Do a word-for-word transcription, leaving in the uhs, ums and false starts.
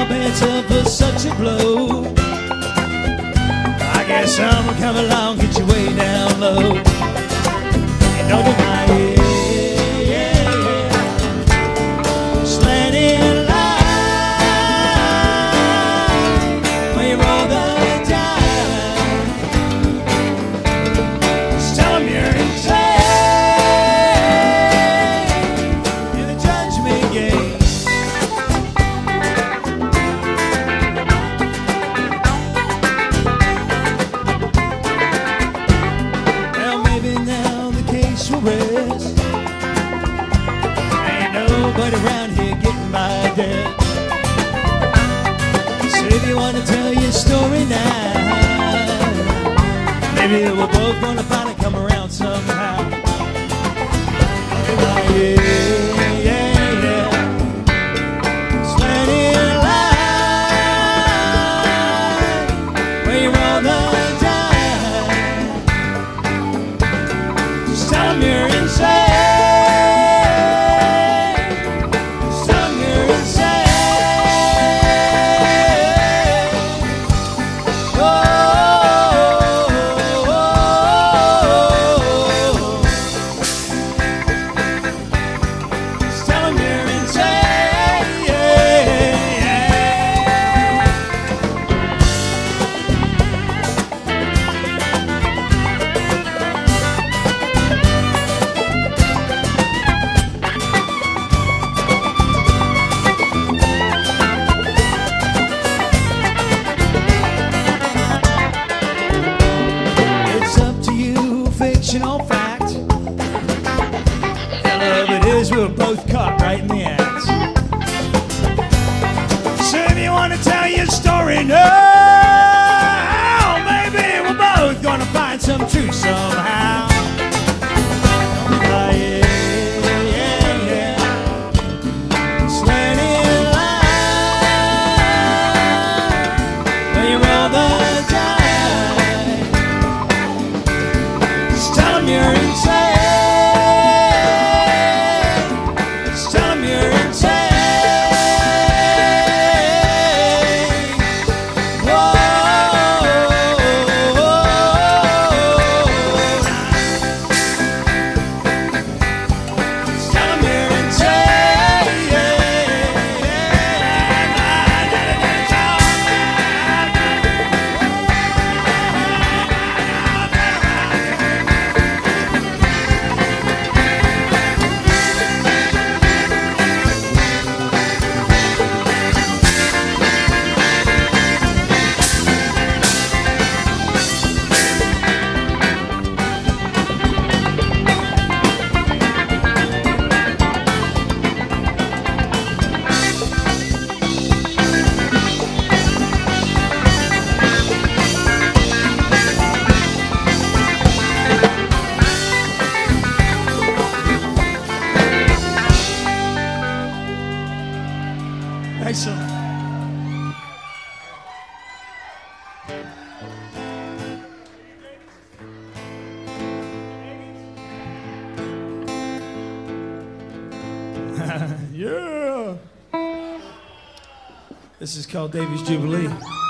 your pants up for such a blow. I guess someone come along, get you way down low. You don't deny it. Ain't nobody around here getting my debt. So if you want to tell your story now, maybe we're both gonna finally come around somehow. Yeah, yeah, yeah. Slanted line, where you're all the time. Just tell 'em you're insane. Fictional fact. Hell of it is, we're both caught right in the act. So if you want to tell your story now, maybe we're both gonna find some truth somehow. You're insane. Just tell 'em you're insane. Whoa. Just tell 'em you're insane. Excellent. Yeah. This is called Davy's Jubilee.